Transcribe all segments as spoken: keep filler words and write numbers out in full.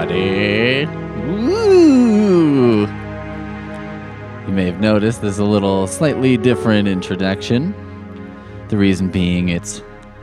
everybody. Woo! You may have noticed there's a little slightly different introduction. The reason being it's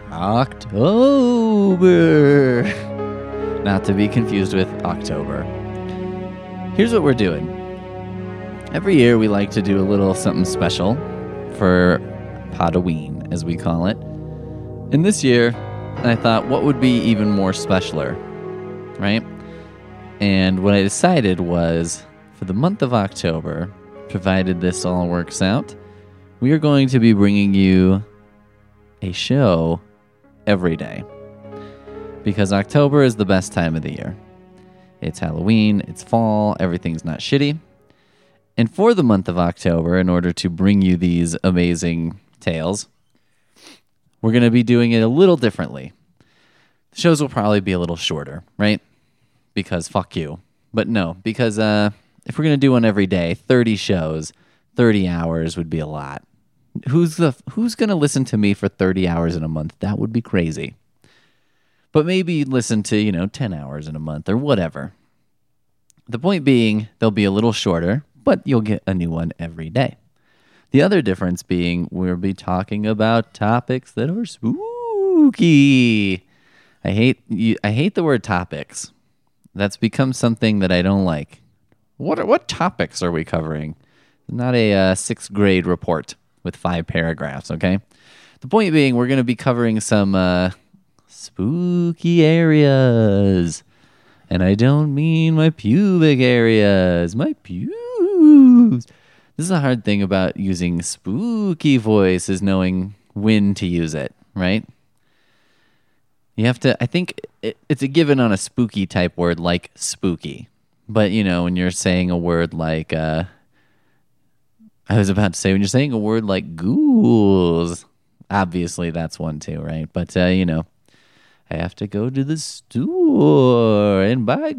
October. Not to be confused with October. Here's what we're doing. Every year we like to do a little something special for Podoween, as we call it. And this year, I thought, what would be even more specialer, right? And what I decided was, for the month of October, provided this all works out, we are going to be bringing you a show every day. Because October is the best time of the year. It's Halloween, it's fall, everything's not shitty. And for the month of October, in order to bring you these amazing tales, we're going to be doing it a little differently. The shows will probably be a little shorter, right? Because fuck you. But no, because uh, if we're going to do one every day, thirty shows, thirty hours would be a lot. Who's the who's going to listen to me for thirty hours in a month? That would be crazy. But maybe you'd listen to, you know, ten hours in a month or whatever. The point being, they'll be a little shorter, but you'll get a new one every day. The other difference being, we'll be talking about topics that are spooky. I hate you, I hate the word topics. That's become something that I don't like. What are, what topics are we covering? Not a uh, sixth grade report with five paragraphs, okay? The point being, we're going to be covering some uh, spooky areas. And I don't mean my pubic areas. My pubes. This is a hard thing about using spooky voice, is knowing when to use it, right? You have to, I think it, it's a given on a spooky type word like spooky. But, you know, when you're saying a word like, uh, I was about to say, when you're saying a word like ghouls, obviously that's one too, right? But, uh, you know, I have to go to the store and buy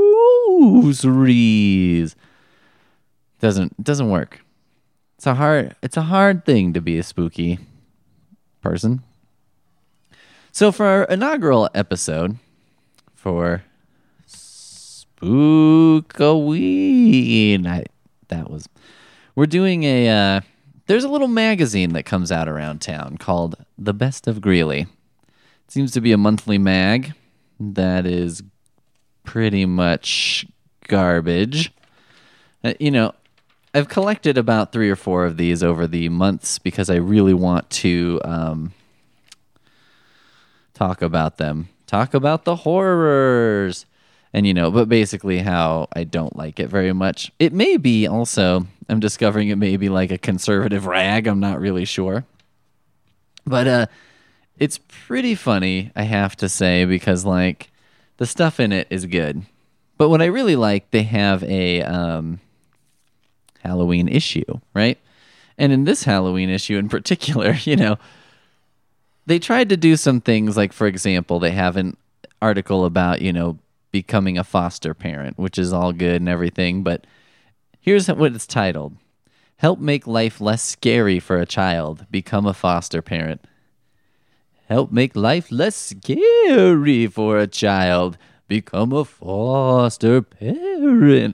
groceries. Doesn't doesn't work. It's a hard it's a hard thing to be a spooky person. So for our inaugural episode for Spookoween, I that was we're doing a uh, there's a little magazine that comes out around town called The Best of Greeley. It seems to be a monthly mag that is pretty much garbage. Uh, you know, I've collected about three or four of these over the months because I really want to um, talk about them. Talk about the horrors. And, you know, but basically how I don't like it very much. It may be also, I'm discovering it may be like a conservative rag. I'm not really sure. But uh, it's pretty funny, I have to say, because, like, the stuff in it is good. But what I really like, they have a um, Halloween issue, right? And in this Halloween issue in particular, you know, they tried to do some things like, for example, they have an article about, you know, becoming a foster parent, which is all good and everything. But here's what it's titled. Help make life less scary for a child. Become a foster parent. Help make life less scary for a child. Become a foster parent.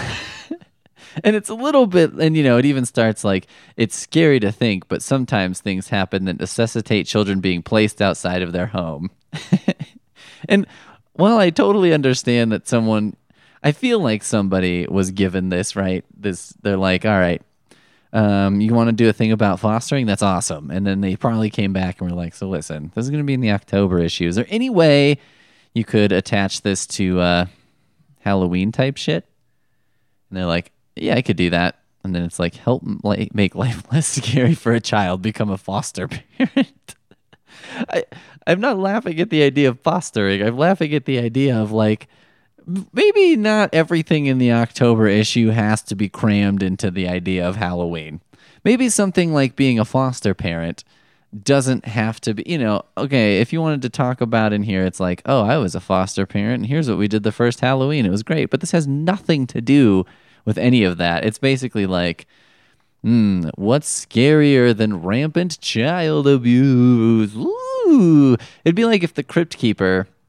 And it's a little bit, and you know, it even starts like, it's scary to think, but sometimes things happen that necessitate children being placed outside of their home. And while I totally understand that someone, I feel like somebody was given this, right? This, they're like, all right, um, you want to do a thing about fostering? That's awesome. And then they probably came back and were like, so listen, this is going to be in the October issue. Is there any way you could attach this to uh, Halloween type shit? And they're like, yeah, I could do that. And then it's like, help like, make life less scary for a child. Become a foster parent. I, I'm not laughing at the idea of fostering. I'm laughing at the idea of, like, maybe not everything in the October issue has to be crammed into the idea of Halloween. Maybe something like being a foster parent doesn't have to be, you know, okay, if you wanted to talk about in here, it's like, oh, I was a foster parent, and here's what we did the first Halloween. It was great. But this has nothing to do with any of that. It's basically like, hmm, what's scarier than rampant child abuse? Ooh. It'd be like if the Crypt Keeper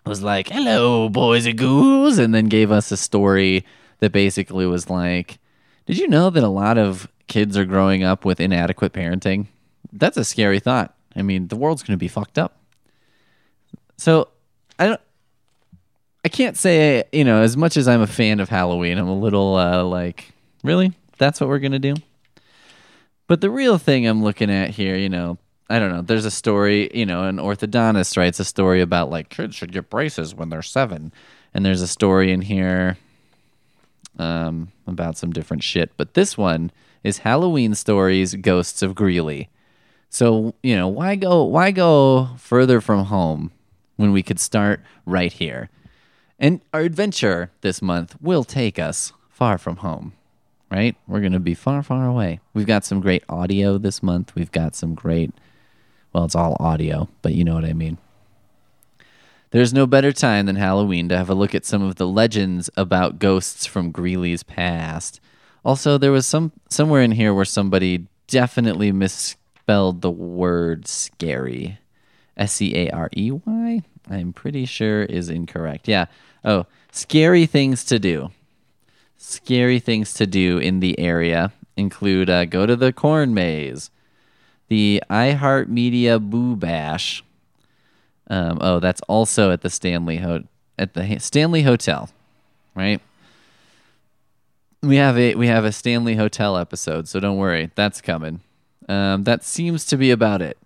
was like, hello, boys and ghouls, and then gave us a story that basically was like, did you know that a lot of kids are growing up with inadequate parenting? That's a scary thought. I mean, the world's going to be fucked up. So I don't, I can't say, you know, as much as I'm a fan of Halloween, I'm a little uh, like, really? That's what we're going to do? But the real thing I'm looking at here, you know, I don't know. There's a story, you know, an orthodontist writes a story about like kids should get braces when they're seven. And there's a story in here um, about some different shit. But this one is Halloween Stories, Ghosts of Greeley. So, you know, why go, why go further from home when we could start right here? And our adventure this month will take us far from home. Right? We're going to be far, far away. We've got some great audio this month. We've got some great, well, it's all audio, but you know what I mean. There's no better time than Halloween to have a look at some of the legends about ghosts from Greeley's past. Also, there was some somewhere in here where somebody definitely misspelled the word scary. S C A R E Y? I'm pretty sure is incorrect. Yeah. Oh, scary things to do. Scary things to do in the area include uh, go to the corn maze, the iHeartMedia Boo Bash. Um, oh, that's also at the Stanley Ho- at the Stanley Hotel, right? We have a we have a Stanley Hotel episode, so don't worry, that's coming. Um, that seems to be about it.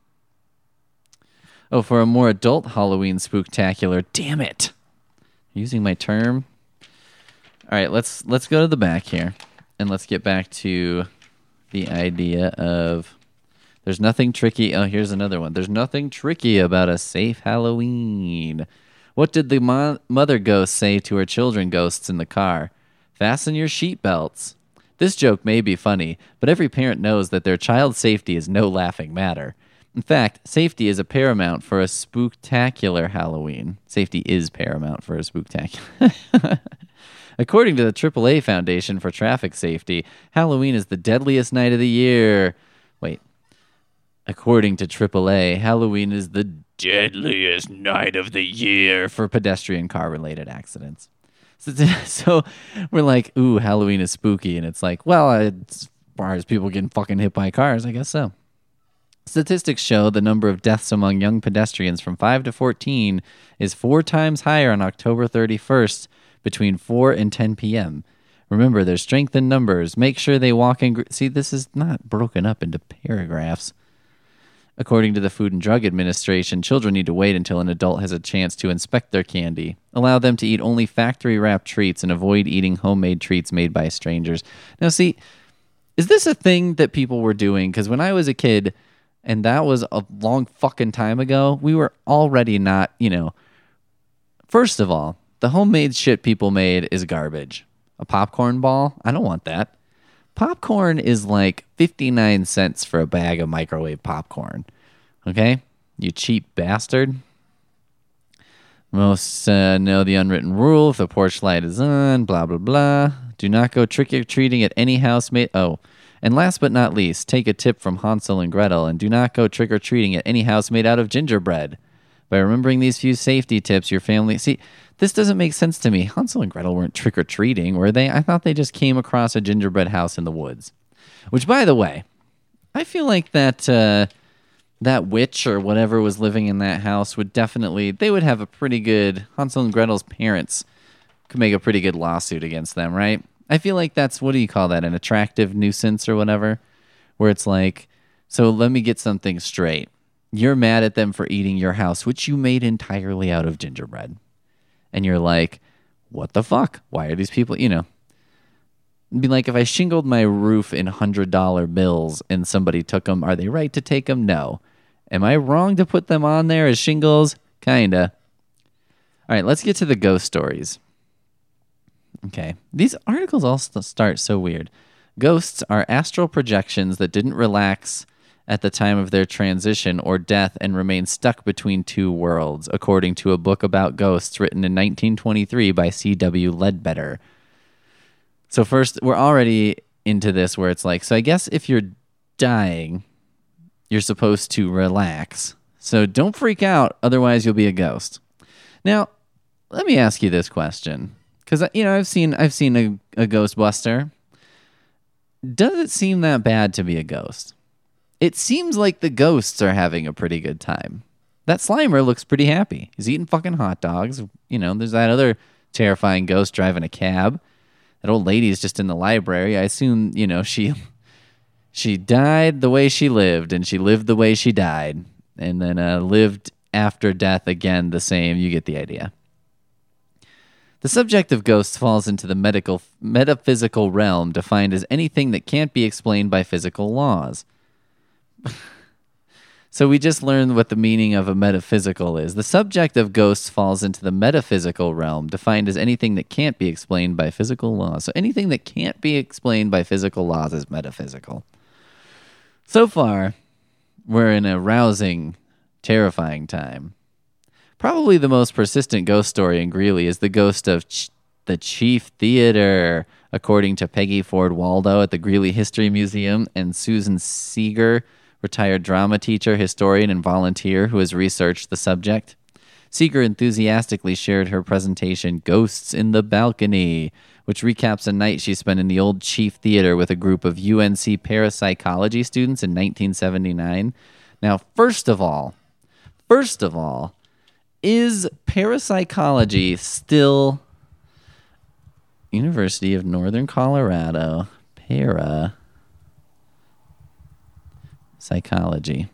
Oh, for a more adult Halloween spooktacular, damn it, using my term. All right, let's let's go to the back here, and let's get back to the idea of there's nothing tricky. Oh, here's another one. There's nothing tricky about a safe Halloween. What did the mo- mother ghost say to her children ghosts in the car? Fasten your seat belts. This joke may be funny, but every parent knows that their child's safety is no laughing matter. In fact, safety is a paramount for a spooktacular Halloween. Safety is paramount for a spooktacular. According to the triple A Foundation for Traffic Safety, Halloween is the deadliest night of the year. Wait. According to triple A, Halloween is the deadliest night of the year for pedestrian car-related accidents. So, so we're like, ooh, Halloween is spooky. And it's like, well, as far as people getting fucking hit by cars, I guess so. Statistics show the number of deaths among young pedestrians from five to fourteen is four times higher on October thirty-first between four and ten p.m. Remember, there's strength in numbers. Make sure they walk in... Gr- See, this is not broken up into paragraphs. According to the Food and Drug Administration, children need to wait until an adult has a chance to inspect their candy. Allow them to eat only factory-wrapped treats and avoid eating homemade treats made by strangers. Now, see, is this a thing that people were doing? Because when I was a kid, and that was a long fucking time ago, we were already not, you know... First of all, the homemade shit people made is garbage. A popcorn ball? I don't want that. Popcorn is like fifty-nine cents for a bag of microwave popcorn. Okay? You cheap bastard. Most uh, know the unwritten rule. If the porch light is on, blah, blah, blah. Do not go trick-or-treating at any house made... Oh, and last but not least, take a tip from Hansel and Gretel and do not go trick-or-treating at any house made out of gingerbread. By remembering these few safety tips, your family... See, this doesn't make sense to me. Hansel and Gretel weren't trick-or-treating, were they? I thought they just came across a gingerbread house in the woods. Which, by the way, I feel like that uh, that witch or whatever was living in that house would definitely... They would have a pretty good... Hansel and Gretel's parents could make a pretty good lawsuit against them, right? I feel like that's... What do you call that? An attractive nuisance or whatever? Where it's like, so let me get something straight. You're mad at them for eating your house, which you made entirely out of gingerbread. And you're like, what the fuck? Why are these people, you know? It'd be like if I shingled my roof in one hundred dollar bills and somebody took them, are they right to take them? No. Am I wrong to put them on there as shingles? Kinda. All right, let's get to the ghost stories. Okay. These articles all st- start so weird. Ghosts are astral projections that didn't relax at the time of their transition or death and remain stuck between two worlds, according to a book about ghosts written in nineteen twenty-three by C W Ledbetter. So first, we're already into this where it's like, so I guess if you're dying, you're supposed to relax. So don't freak out, otherwise you'll be a ghost. Now, let me ask you this question, because you know I've seen I've seen a, a Ghostbuster. Does it seem that bad to be a ghost? It seems like the ghosts are having a pretty good time. That Slimer looks pretty happy. He's eating fucking hot dogs. You know, there's that other terrifying ghost driving a cab. That old lady's just in the library. I assume, you know, she she died the way she lived, and she lived the way she died, and then uh, lived after death again the same. You get the idea. The subject of ghosts falls into the medical metaphysical realm, defined as anything that can't be explained by physical laws. So we just learned what the meaning of a metaphysical is. The subject of ghosts falls into the metaphysical realm, defined as anything that can't be explained by physical laws. So anything that can't be explained by physical laws is metaphysical. So far, we're in a rousing, terrifying time. Probably the most persistent ghost story in Greeley is the ghost of Ch- the Chief Theater, according to Peggy Ford Waldo at the Greeley History Museum and Susan Seeger, retired drama teacher, historian, and volunteer who has researched the subject. Seeger enthusiastically shared her presentation, Ghosts in the Balcony, which recaps a night she spent in the old Chief Theater with a group of U N C parapsychology students in nineteen seventy-nine. Now, first of all, first of all, is parapsychology still University of Northern Colorado para psychology?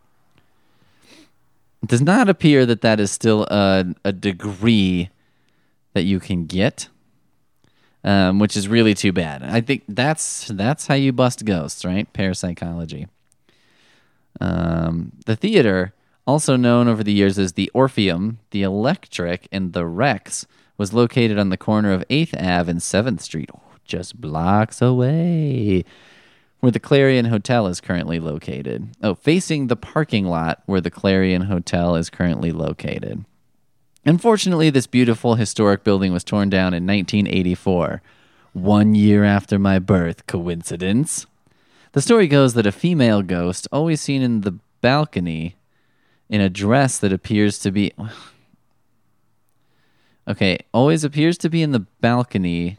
It does not appear that that is still a, a degree that you can get, um, which is really too bad. I think that's that's how you bust ghosts, right? Parapsychology. Um, the theater, also known over the years as the Orpheum, the Electric, and the Rex, was located on the corner of eighth Avenue and seventh Street, oh, just blocks away, where the Clarion Hotel is currently located. Oh, facing the parking lot where the Clarion Hotel is currently located. Unfortunately, this beautiful historic building was torn down in nineteen eighty-four, one year after my birth. Coincidence? The story goes that a female ghost, always seen in the balcony, in a dress that appears to be... Okay, always appears to be in the balcony...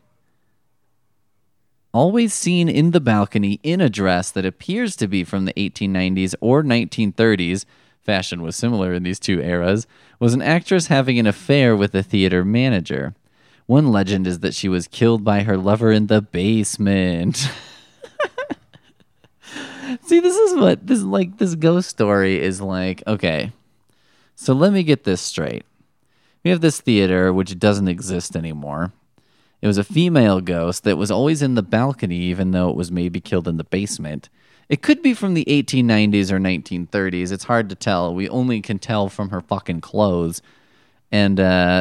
Always seen in the balcony in a dress that appears to be from the eighteen nineties or nineteen thirties, fashion was similar in these two eras, was an actress having an affair with a theater manager. One legend is that she was killed by her lover in the basement. See, this is what, this like, this ghost story is like, okay, so let me get this straight. We have this theater, which doesn't exist anymore. It was a female ghost that was always in the balcony, even though it was maybe killed in the basement. It could be from the eighteen nineties or nineteen thirties. It's hard to tell. We only can tell from her fucking clothes. And uh,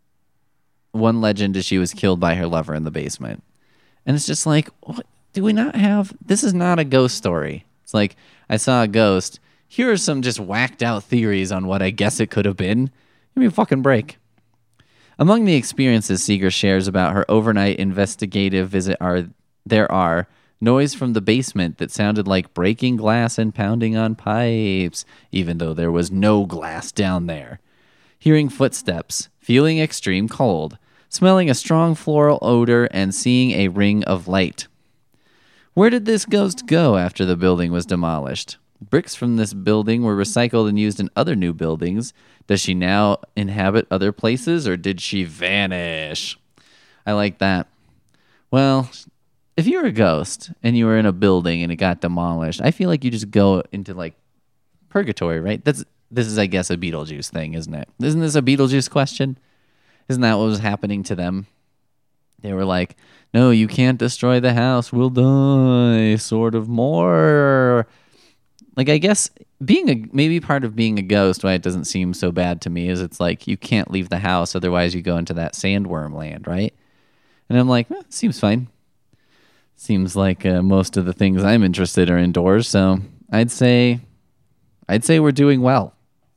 one legend is she was killed by her lover in the basement. And it's just like, what? Do we not have... This is not a ghost story. It's like, I saw a ghost. Here are some just whacked out theories on what I guess it could have been. Give me a fucking break. Among the experiences Seeger shares about her overnight investigative visit are there are noise from the basement that sounded like breaking glass and pounding on pipes, even though there was no glass down there. Hearing footsteps, feeling extreme cold, smelling a strong floral odor, and seeing a ring of light. Where did this ghost go after the building was demolished? Bricks from this building were recycled and used in other new buildings. Does she now inhabit other places, or did she vanish? I like that. Well, if you were a ghost and you were in a building and it got demolished, I feel like you just go into like purgatory, right? That's this is, I guess, a Beetlejuice thing, isn't it? Isn't this a Beetlejuice question? Isn't that what was happening to them? They were like, no, you can't destroy the house. We'll die. Sort of more. Like, I guess being a maybe part of being a ghost, why it doesn't seem so bad to me, is it's like you can't leave the house, otherwise you go into that sandworm land, right? And I'm like, eh, seems fine. Seems like uh, most of the things I'm interested in are indoors, so I'd say, I'd say we're doing well.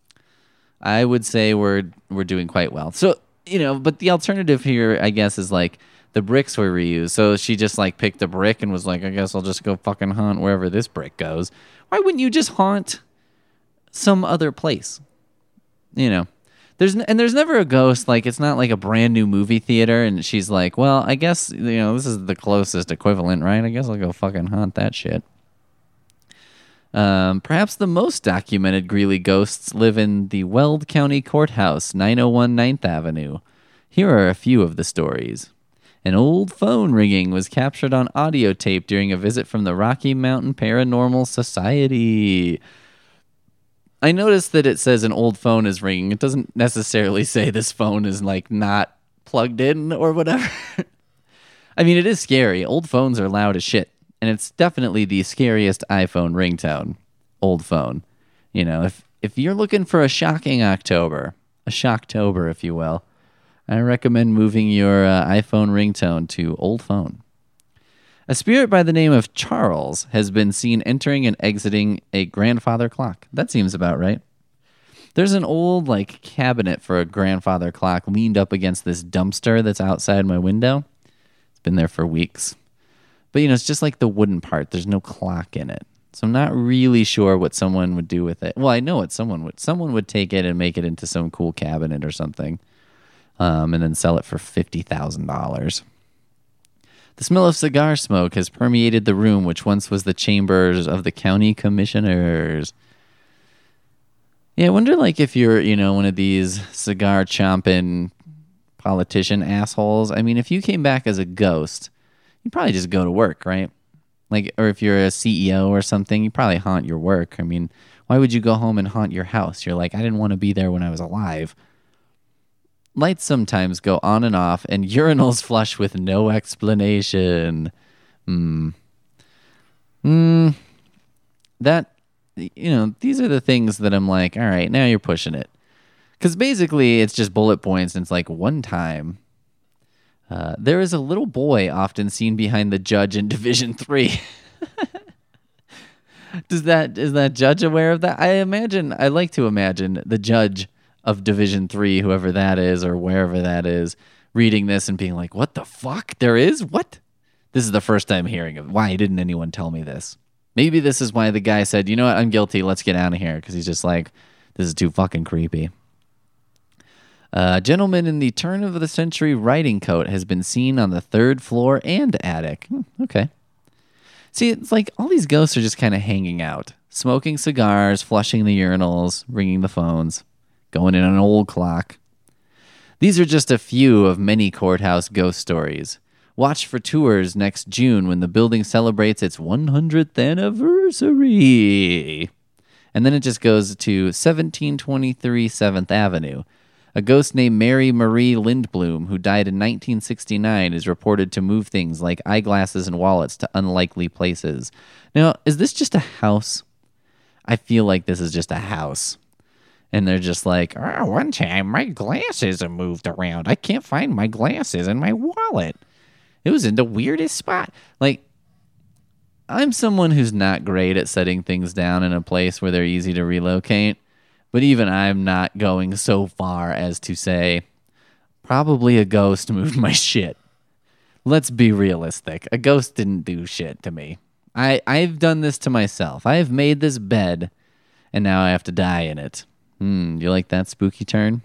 I would say we're we're doing quite well. So, you know, but the alternative here, I guess, is like the bricks were reused. So she just like picked a brick and was like, I guess I'll just go fucking haunt wherever this brick goes. Why wouldn't you just haunt some other place? You know, There's n- and there's never a ghost, like it's not like a brand new movie theater and she's like, well, I guess, you know, this is the closest equivalent, right? I guess I'll go fucking haunt that shit. Um, perhaps the most documented Greeley ghosts live in the Weld County Courthouse, nine oh one ninth Avenue. Here are a few of the stories. An old phone ringing was captured on audio tape during a visit from the Rocky Mountain Paranormal Society. I noticed that it says an old phone is ringing. It doesn't necessarily say this phone is like not plugged in or whatever. I mean, it is scary. Old phones are loud as shit. And it's definitely the scariest iPhone ringtone. Old phone. You know, if if you're looking for a shocking October, a Shocktober, if you will, I recommend moving your uh, iPhone ringtone to old phone. A spirit by the name of Charles has been seen entering and exiting a grandfather clock. That seems about right. There's an old like cabinet for a grandfather clock leaned up against this dumpster that's outside my window. It's been there for weeks. But, you know, it's just like the wooden part. There's no clock in it. So I'm not really sure what someone would do with it. Well, I know what someone would. Someone would take it and make it into some cool cabinet or something. Um, and then sell it for fifty thousand dollars. The smell of cigar smoke has permeated the room, which once was the chambers of the county commissioners. Yeah, I wonder, like, if you're, you know, one of these cigar chomping politician assholes. I mean, if you came back as a ghost, you'd probably just go to work, right? Like, or if you're a C E O or something, you probably haunt your work. I mean, why would you go home and haunt your house? You're like, I didn't want to be there when I was alive. Lights sometimes go on and off, and urinals flush with no explanation. Hmm. Hmm. That, you know, these are the things that I'm like, all right, now you're pushing it. Because basically, it's just bullet points, and it's like, one time, uh, there is a little boy often seen behind the judge in Division three. Does that, is that judge aware of that? I imagine, I like to imagine the judge of Division three, whoever that is or wherever that is, reading this and being like, what the fuck? There is? What? This is the first time hearing of it. Why didn't anyone tell me this? Maybe this is why the guy said, you know what, I'm guilty, let's get out of here, because he's just like, this is too fucking creepy. A gentleman in the turn-of-the-century riding coat has been seen on the third floor and attic. Hmm, okay. See, it's like all these ghosts are just kind of hanging out, smoking cigars, flushing the urinals, ringing the phones, going in on an old clock. These are just a few of many courthouse ghost stories. Watch for tours next June when the building celebrates its one hundredth anniversary. And then it just goes to seventeen twenty-three seventh Avenue. A ghost named Mary Marie Lindblom, who died in nineteen sixty-nine, is reported to move things like eyeglasses and wallets to unlikely places. Now, is this just a house? I feel like this is just a house. And they're just like, oh, one time my glasses are moved around. I can't find my glasses and my wallet. It was in the weirdest spot. Like, I'm someone who's not great at setting things down in a place where they're easy to relocate. But even I'm not going so far as to say, probably a ghost moved my shit. Let's be realistic. A ghost didn't do shit to me. I, I've done this to myself. I have made this bed, and now I have to die in it. Hmm, do you like that spooky turn?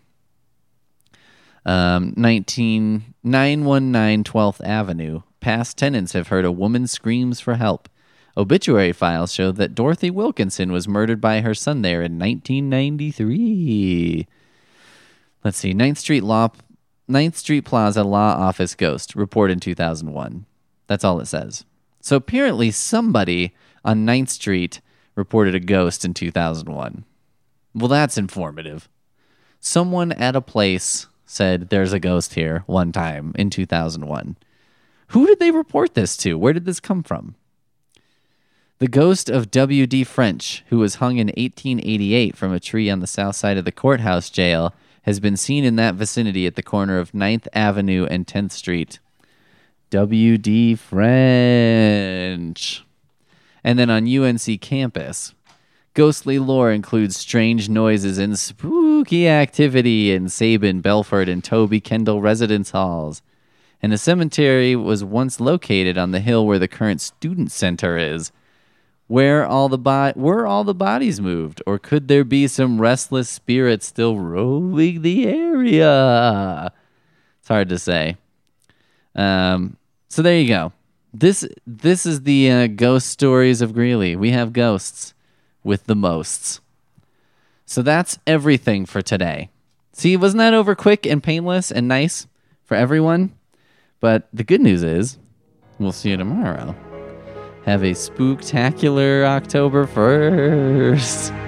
Um, nineteen nine one nine twelfth Avenue. Past tenants have heard a woman screams for help. Obituary files show that Dorothy Wilkinson was murdered by her son there in nineteen ninety-three. Let's see. ninth Street Law, ninth Street Plaza Law Office Ghost. Report in two thousand one. That's all it says. So apparently somebody on ninth Street reported a ghost in two thousand one. Well, that's informative. Someone at a place said there's a ghost here one time in two thousand one. Who did they report this to? Where did this come from? The ghost of W D French, who was hung in eighteen eighty-eight from a tree on the south side of the courthouse jail, has been seen in that vicinity at the corner of ninth Avenue and tenth Street. W D French. And then on U N C campus, ghostly lore includes strange noises and spooky activity in Sabin, Belford, and Toby Kendall residence halls. And a cemetery was once located on the hill where the current student center is. Where all the bo- were all the bodies moved, or could there be some restless spirit still roaming the area? It's hard to say. Um, so there you go. This this is the uh, ghost stories of Greeley. We have ghosts with the mosts. So that's everything for today. See, wasn't that over quick and painless and nice for everyone? But the good news is, we'll see you tomorrow. Have a spooktacular October first.